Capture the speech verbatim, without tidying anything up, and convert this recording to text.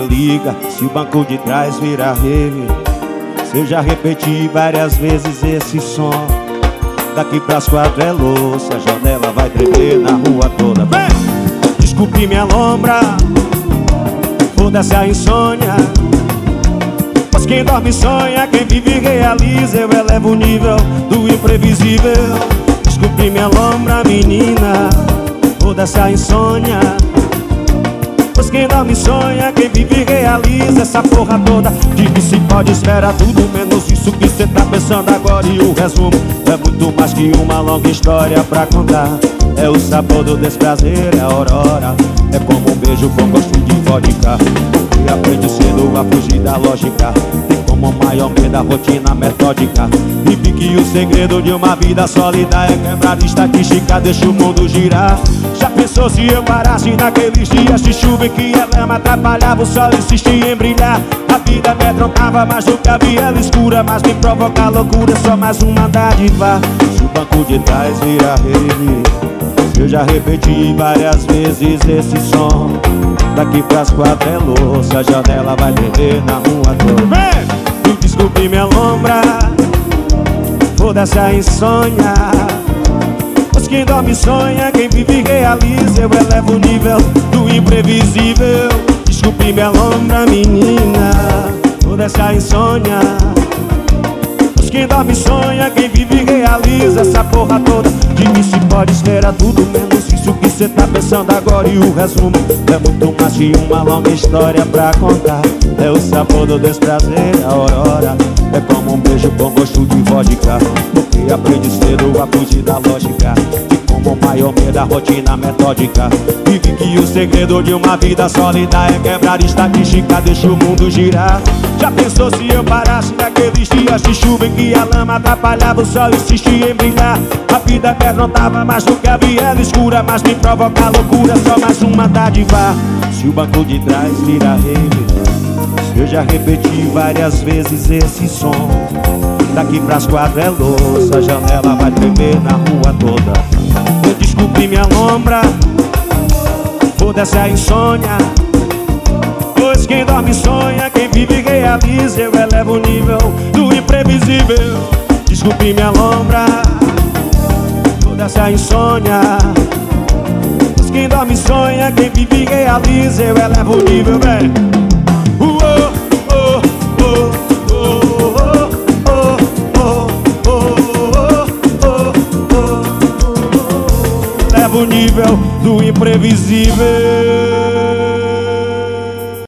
ninguém liga. Se o banco de trás vira rave, se eu já repeti várias vezes esse som. Daqui pras quatro é louça, a janela vai tremer na rua toda. Vem! Desculpe minha lombra, foda-se a insônia. Pois quem dorme sonha, quem vive realiza. Eu elevo o nível do imprevisível. Desculpe minha lombra, menina, foda-se a insônia. Pois quem dorme sonha, quem vive realiza. Essa porra toda de que se pode esperar tudo menos isso que cê tá pensando agora. E o resumo é muito mais que uma longa história pra contar. É o sabor do desprazer, é a aurora. É como um beijo com gosto de vodka. E aprende cedo a fugir da lógica. Tem como o maior medo da rotina metódica. E vi que o segredo de uma vida sólida é quebrar estatística, deixa o mundo girar. Já pensou se eu parasse naqueles dias de chuva em que a lama atrapalhava, o sol insistia em brilhar? A vida amedrontava mais do que a viela escura, mas me provoca loucura, só mais uma dádiva. Se o banco de trás vira rave, eu já repeti várias vezes esse som. Daqui pras quatro é louça, a janela vai tremer na rua toda. Vem! Me desculpe minha lombra, foda-se a insônia. Pois quem dorme sonha, quem vive realiza. Eu elevo o nível do imprevisível. Desculpe minha lombra, menina, foda-se a insônia. Pois quem dorme sonha, quem vive realiza. Essa porra toda de que se pode esperar tudo menos isso que cê tá pensando agora. E o resumo é muito mais que uma longa história pra contar. É o sabor do desprazer, a aurora. É como um beijo com gosto de vodka. Porque aprende cedo a fugir da lógica. E como o maior medo da rotina metódica. E vi que o segredo de uma vida sólida é quebrar estatística, deixa o mundo girar. Já pensou se eu parasse naqueles dias de chuva em que a lama atrapalhava, o sol insistia em brilhar? A vida amedrontava mais do que a viela escura, mas me provoca loucura, só mais uma dádiva. Se o banco de trás vira rave, eu já repeti várias vezes esse som. Daqui pras quatro é louça, a janela vai tremer na rua toda. Eu desculpe minha lombra, foda-se a insônia. Pois quem dorme sonha, quem vive realiza. Eu elevo o nível do imprevisível. Desculpe minha lombra, foda-se a insônia. Pois quem dorme sonha, quem vive realiza. Eu elevo o nível, velho. Leva o nível do imprevisível.